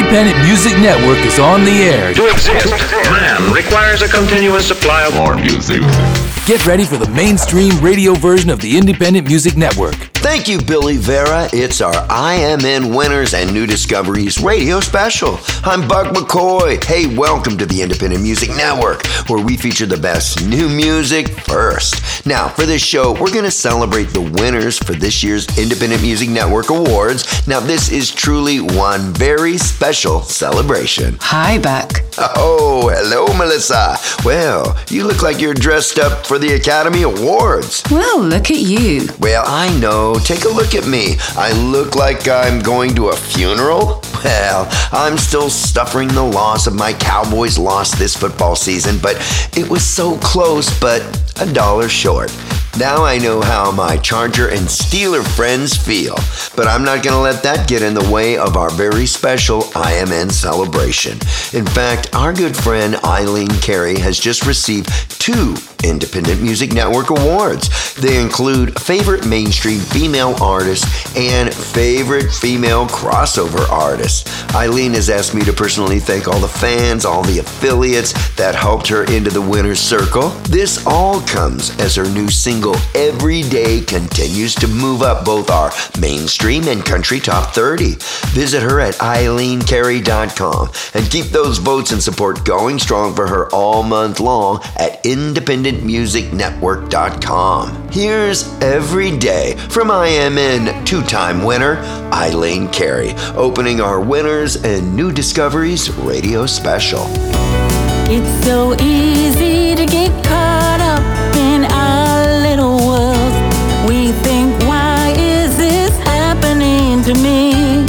Independent Music Network is on the air. To exist, man requires a continuous supply of more music. Get ready for the mainstream radio version of the Independent Music Network. Thank you, Billy Vera. It's our IMN Winners and New Discoveries radio special. I'm Buck McCoy. Hey, welcome to the Independent Music Network, where we feature the best new music first. Now, for this show, we're going to celebrate the winners for this year's Independent Music Network Awards. Now, this is truly one very special celebration. Hi, Buck. Oh, hello, Melissa. Well, you look like you're dressed up for the Academy Awards. Well, look at you. Well, I know. Take a look at me. I look like I'm going to a funeral. Well, I'm still suffering the loss of my Cowboys' loss this football season, but it was so close, but $1 short. Now I know how my Charger and Steeler friends feel, but I'm not going to let that get in the way of our very special IMN celebration. In fact, our good friend Eileen Carey has just received 2 Independent Music Network awards. They include Favorite Mainstream Female Artist and Favorite Female Crossover Artist. Eileen has asked me to personally thank all the fans, all the affiliates that helped her into the winner's circle. This all comes as her new single Every Day continues to move up both our mainstream and country top 30. Visit her at eileencarey.com and keep those votes and support going strong for her all month long at independentmusicnetwork.com. Here's Every Day from IMN 2-time winner Eileen Carey, opening our Winners and New Discoveries radio special. It's so easy to get caught up in our little world. We think, why is this happening to me?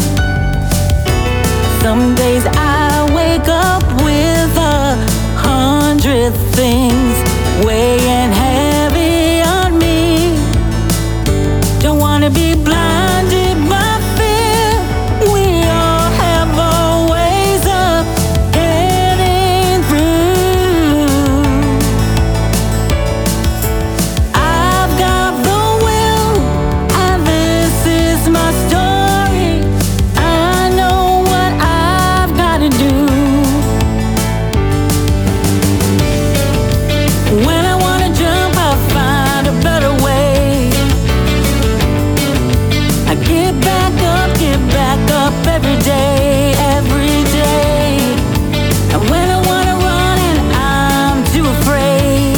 Some days I wake up with 100 things weighing heavy on me. Don't wanna be blinded by fear. We all have our ways of getting through. I've got the will, and this is my story. I know what I've gotta do. When I wanna jump, I find a better way. I get back up every day, every day. And when I wanna run and I'm too afraid,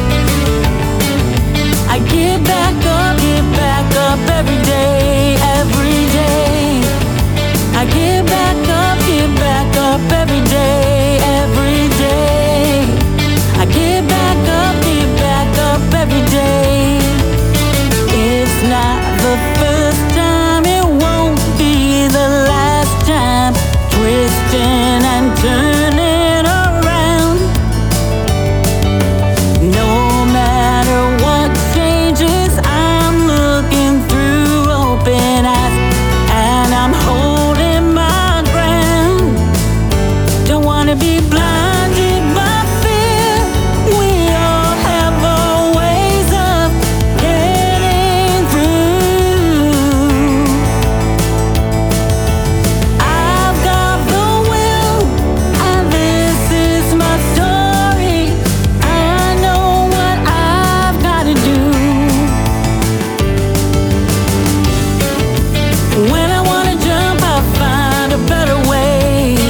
I get back up every day, every day. I get back up every day, every day. I get back up every day. It's not the first time, it won't be the last time. Twisting and turning around. No matter what changes, I'm looking through open eyes, and I'm holding my ground. Don't wanna be blinded by fear. We all have our ways of getting through. I've got the will, and this is my story. I know what I've gotta do. When I wanna jump, I find a better way.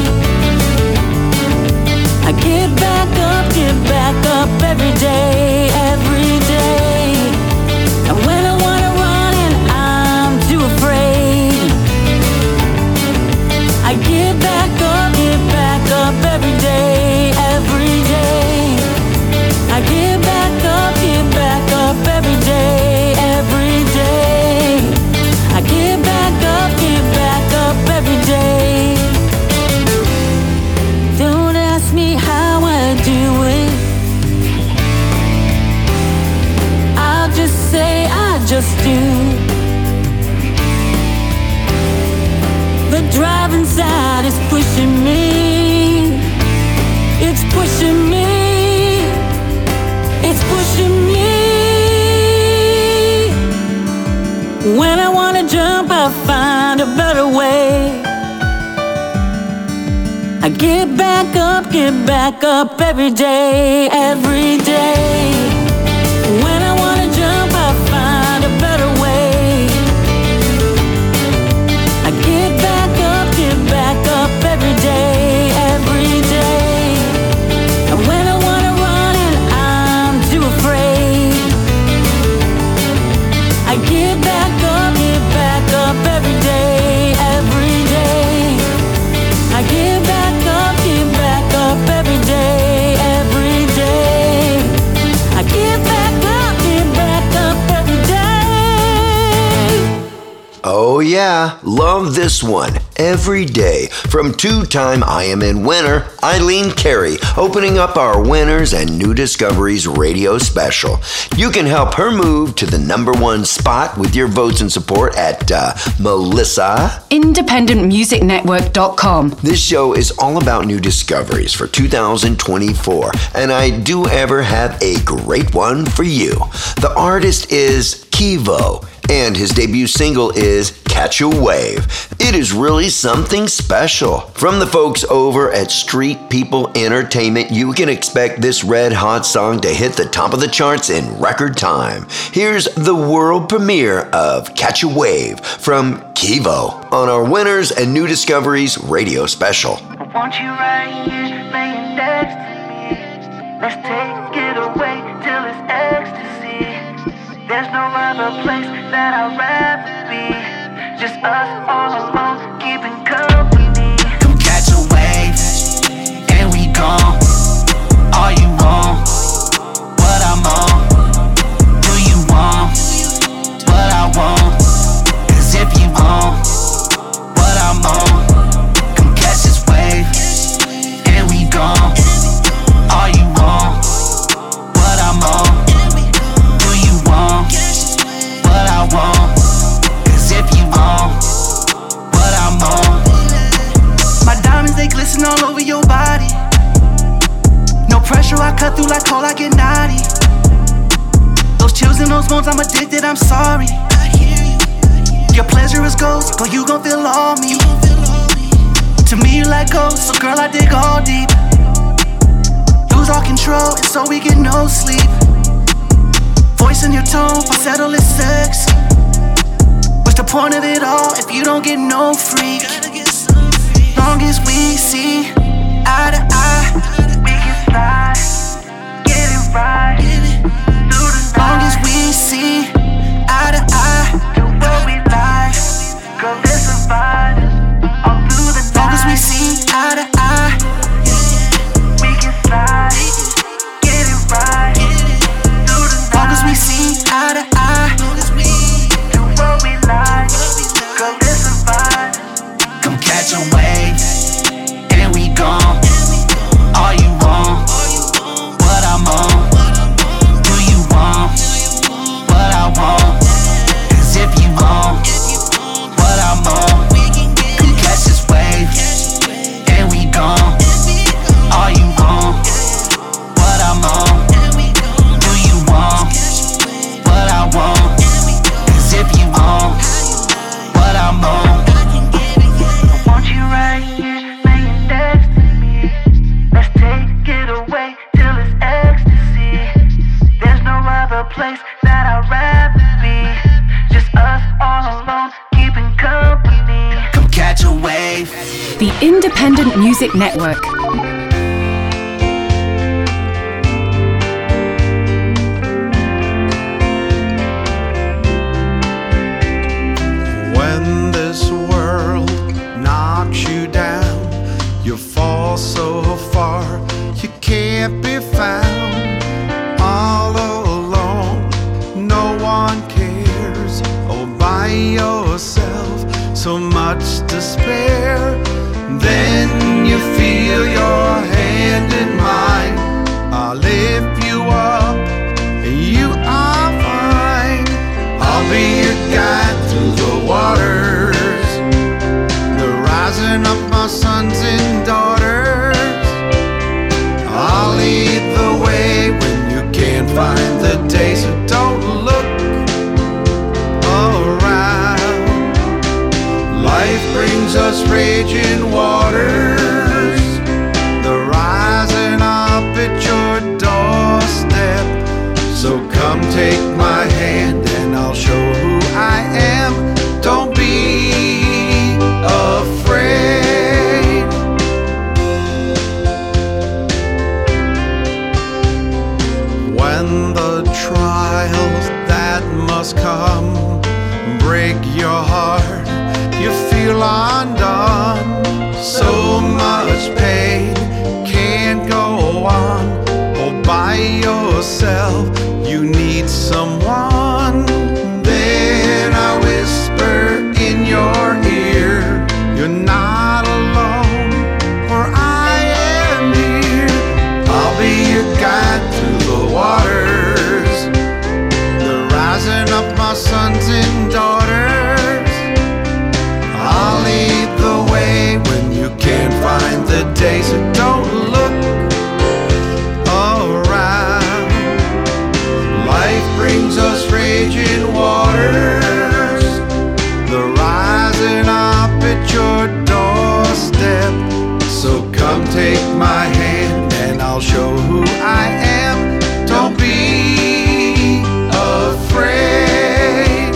I get back up every day, every day. And when I wanna run and I'm too afraid, I get back up every day, every day. I get back up every day, every day. I get back up every day. Don't ask me how I do it. I'll just say I just do. The drive inside is pushing me. It's pushing me. It's pushing me. When I wanna jump, I find a better way. I get back up every day, every day. When I wanna jump, I find a better way. I get back up every day, every day. And when I wanna run and I'm too afraid, I get back up every day, every day. I get back up every day, every day. I get back up every day. Oh yeah, love this one. Every day. From two-time IMN winner Eileen Carey, opening up our Winners and New Discoveries radio special. You can help her move to the #1 spot with your votes and support at Melissa. IndependentMusicNetwork.com. This show is all about new discoveries for 2024, and I do ever have a great one for you. The artist is Kivo, and his debut single is Catch a Wave. It is really something special. From the folks over at Street People Entertainment, you can expect this red hot song to hit the top of the charts in record time. Here's the world premiere of Catch a Wave from Kivo on our Winners and New Discoveries radio special. I want you right here, laying next to me. Let's take it away till it's ecstasy. There's no other place that I'd rather be. Just us all alone, keeping company. Come catch a wave, and we gone. Are you on what I'm on? Do you want what I want? 'Cause if you on what I'm on, come catch this wave, and we gone. Are you on what I'm on? Do you want what I want? 'Cause if you on what I'm on, My diamonds, they glisten all over your body. No pressure, I cut through like coal, I get naughty. Those chills and those bones, I'm addicted, I'm sorry. Your pleasure is gold, girl, you gon' feel all me. To me, you like gold, so girl, I dig all deep. Lose all control, and so we get no sleep. Voice in your tone, falsetto is sexy. What's the point of it all if you don't get no freak? Long as we see eye to eye, we can fly, get it right. Long as we see eye to eye, do what we like. Girl, let's survive all through the night. Long as we see eye to eye, we can fly, get it right. Long as we see eye to eye, do what we like. Girl, let's survive. come catch a wave, and we gone. Are you on what I'm on? Do you want what I want? 'Cause if you on what I'm on, come catch this wave, and we gone. Are you on what I'm on? Do you want what I want? 'Cause if you on what I'm on, I want you right here, laying next to me. Let's take it away till it's ecstasy. There's no other place that I'd rather be. Just us all alone, keeping company. come catch a wave. The Independent Music Network. When this world knocks you down, you fall so far you can't be found. All alone, no one cares. All by yourself, so much despair. Then you feel your hand in mine. I'll lift you up, and you are fine. I'll be your guide through the waters, the rising of my sons and daughters. I'll lead the way when you can't find the day, so don't look around. Life brings us raging waters. take my hand and I'll show who I am. Don't be afraid. When the trials that must come break your heart, you feel undone. So much pain can't go on all by yourself. You need someone. Then I whisper in your ear, you're not alone, for I am here. I'll be your guide through the waters, the rising of my sons and daughters. I'll lead the way when you can't find the day, so don't look around. Life brings us raging waters, the rising up at your doorstep. So come take my hand and I'll show who I am. Don't be afraid.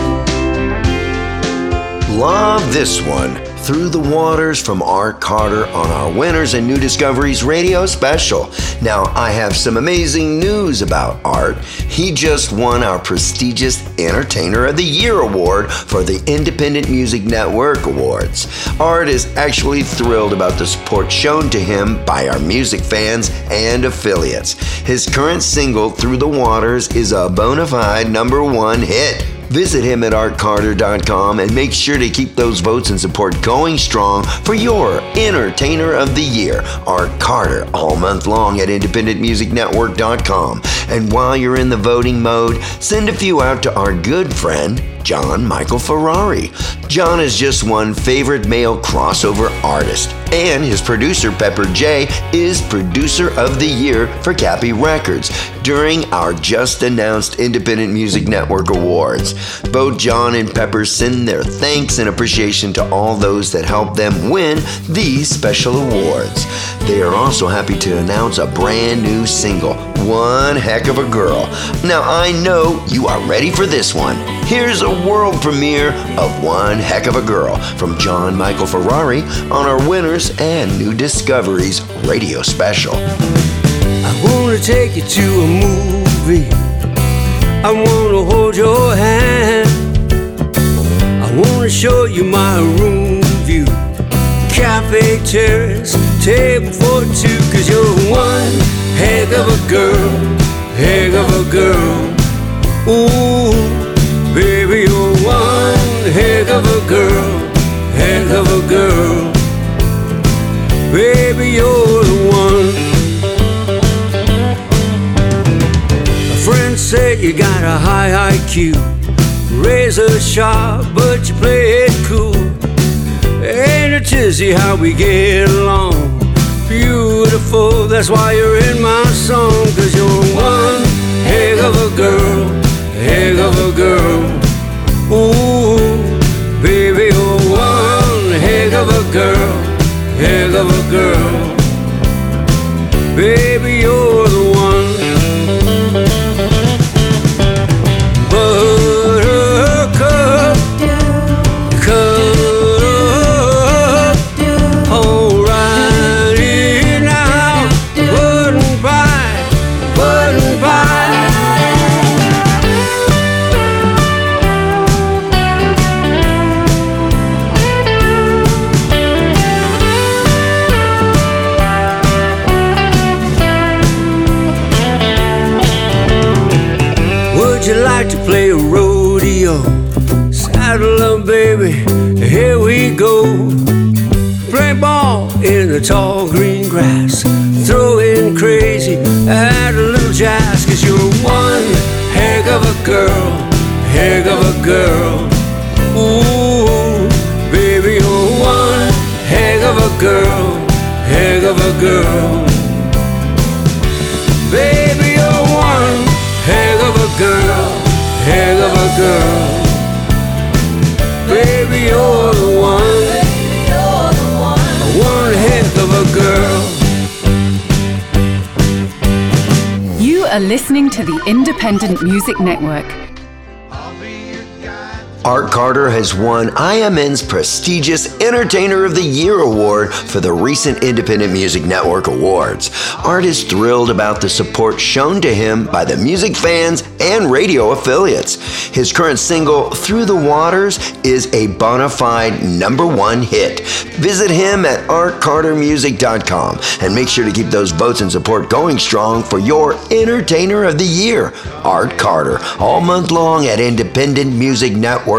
Love this one. Through the Waters from Art Carter on our Winners and New Discoveries radio special. Now, I have some amazing news about Art. He just won our prestigious Entertainer of the Year award for the Independent Music Network Awards. Art is actually thrilled about the support shown to him by our music fans and affiliates. His current single, Through the Waters, is a bona fide #1 hit. Visit him at artcarter.com and make sure to keep those votes and support going strong for your Entertainer of the Year, Art Carter, all month long at independentmusicnetwork.com. And while you're in the voting mode, send a few out to our good friend, John Michael Ferrari. John has just won Favorite Male Crossover Artist, and his producer, Pepper J, is Producer of the Year for Cappy Records during our just announced Independent Music Network Awards. Both John and Pepper send their thanks and appreciation to all those that helped them win these special awards. They are also happy to announce a brand new single, One Heck of a Girl. Now, I know you are ready for this one. Here's a world premiere of One Heck of a Girl from John Michael Ferrari on our Winners and New Discoveries radio special. I wanna take you to a movie. I wanna hold your hand. I wanna show you my room view, cafe terrace, table for two. 'Cause you're one heck of a girl, heck of a girl. Ooh, baby, you're one heck of a girl, heck of a girl. Baby, you're the one. Friends say you got a high IQ, razor sharp, but you play it cool. Ain't it tizzy how we get along? Beautiful, that's why you're in my song. 'Cause you're one heck of a girl, heck of a girl. Ooh, baby, you're one heck of a girl, heck of a girl. Baby, you're the one. Buttercup, cut up, alright now, button pie, button pie. Would you like to play a rodeo? Saddle up, baby, here we go. Play ball in the tall green grass, throwing crazy at a little jazz. 'Cause you're one heck of a girl, heck of a girl. Ooh, baby, you're one heck of a girl, heck of a girl. Baby, you're one heck of a girl, heck of a girl. Baby, you're the one, one heck of a girl. You are listening to the Independent Music Network. Art Carter has won IMN's prestigious Entertainer of the Year award for the recent Independent Music Network Awards. Art is thrilled about the support shown to him by the music fans and radio affiliates. His current single, Through the Waters, is a bona fide #1 hit. Visit him at artcartermusic.com and make sure to keep those votes and support going strong for your Entertainer of the Year, Art Carter, all month long at independentmusicnetwork.com.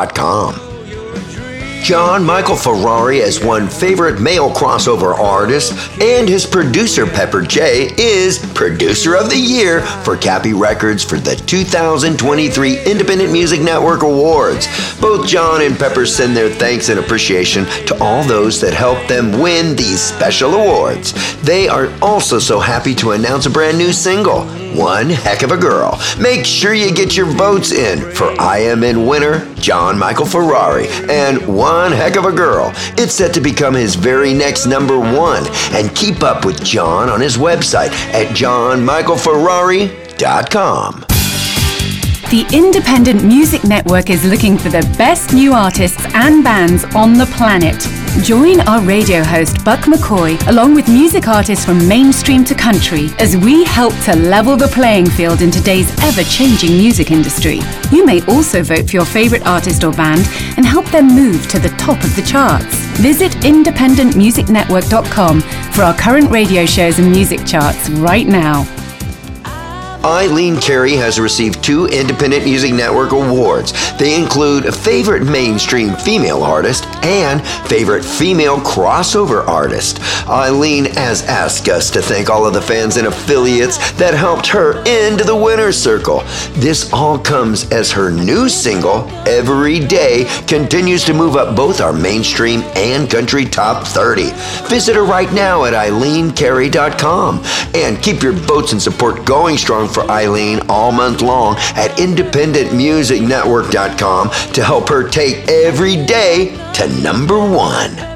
John Michael Ferrari has won Favorite Male Crossover Artist, and his producer, Pepper J, is Producer of the Year for Cappy Records for the 2023 Independent Music Network Awards. Both John and Pepper send their thanks and appreciation to all those that helped them win these special awards. They are also so happy to announce a brand new single, One Heck of a Girl. Make sure you get your votes in for IMN winner John Michael Ferrari and One Heck of a Girl. It's set to become his very next #1, and keep up with John on his website at johnmichaelferrari.com. The Independent Music Network is looking for the best new artists and bands on the planet. Join our radio host, Buck McCoy, along with music artists from mainstream to country, as we help to level the playing field in today's ever-changing music industry. You may also vote for your favorite artist or band and help them move to the top of the charts. Visit independentmusicnetwork.com for our current radio shows and music charts right now. Eileen Carey has received 2 Independent Music Network awards. They include Favorite Mainstream Female Artist and Favorite Female Crossover Artist. Eileen has asked us to thank all of the fans and affiliates that helped her into the winner's circle. This all comes as her new single, Every Day, continues to move up both our mainstream and country top 30. Visit her right now at eileencarey.com and keep your votes and support going strong for Eileen all month long at independentmusicnetwork.com to help her take Every Day to #1.